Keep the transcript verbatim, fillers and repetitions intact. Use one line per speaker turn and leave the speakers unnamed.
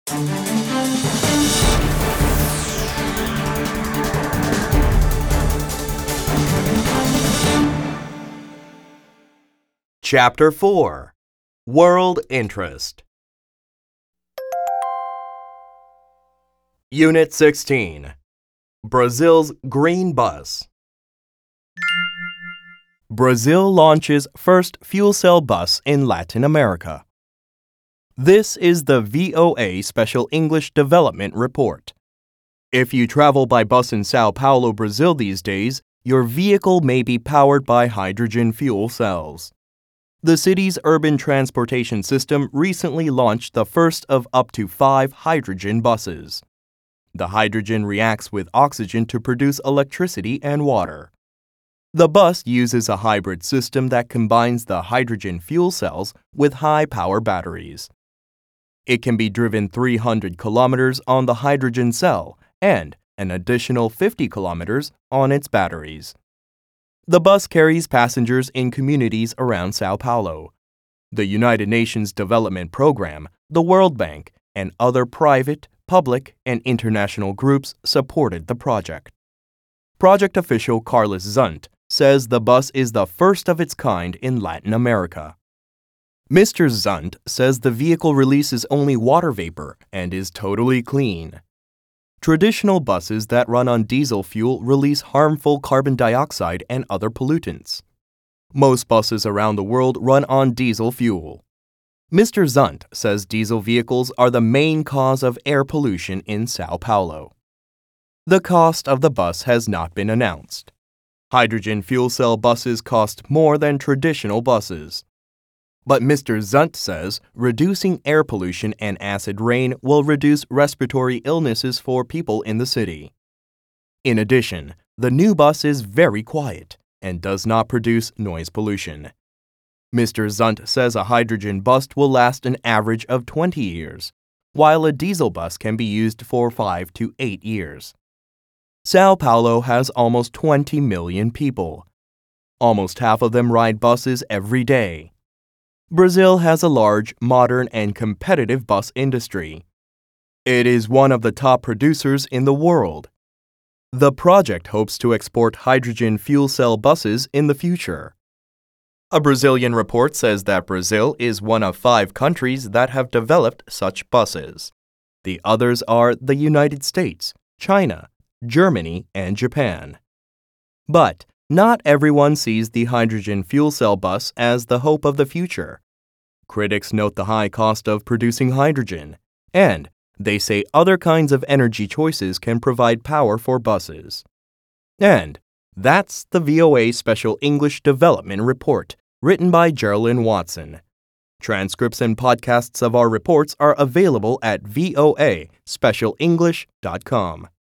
Chapter four. World Interest. Unit sixteen. Brazil's Green Bus. Brazil launches first fuel cell bus in Latin America. This is the V O A Special English Development Report. If you travel by bus in Sao Paulo, Brazil these days, your vehicle may be powered by hydrogen fuel cells. The city's urban transportation system recently launched the first of up to five hydrogen buses. The hydrogen reacts with oxygen to produce electricity and water. The bus uses a hybrid system that combines the hydrogen fuel cells with high-power batteries. It can be driven three hundred kilometers on the hydrogen cell and an additional fifty kilometers on its batteries. The bus carries passengers in communities around Sao Paulo. The United Nations Development Program, the World Bank, and other private, public, and international groups supported the project. Project official Carlos Zunt says the bus is the first of its kind in Latin America. Mister Zunt says the vehicle releases only water vapor and is totally clean. Traditional buses that run on diesel fuel release harmful carbon dioxide and other pollutants. Most buses around the world run on diesel fuel. Mister Zunt says diesel vehicles are the main cause of air pollution in Sao Paulo. The cost of the bus has not been announced. Hydrogen fuel cell buses cost more than traditional buses. But Mister Zunt says reducing air pollution and acid rain will reduce respiratory illnesses for people in the city. In addition, the new bus is very quiet and does not produce noise pollution. Mister Zunt says a hydrogen bus will last an average of twenty years, while a diesel bus can be used for five to eight years. Sao Paulo has almost twenty million people. Almost half of them ride buses every day. Brazil has a large, modern, and competitive bus industry. It is one of the top producers in the world. The project hopes to export hydrogen fuel cell buses in the future. A Brazilian report says that Brazil is one of five countries that have developed such buses. The others are the United States, China, Germany, and Japan. But not everyone sees the hydrogen fuel cell bus as the hope of the future. Critics note the high cost of producing hydrogen, and they say other kinds of energy choices can provide power for buses. And that's the V O A Special English Development Report, written by Geraldine Watson. Transcripts and podcasts of our reports are available at voa special english dot com.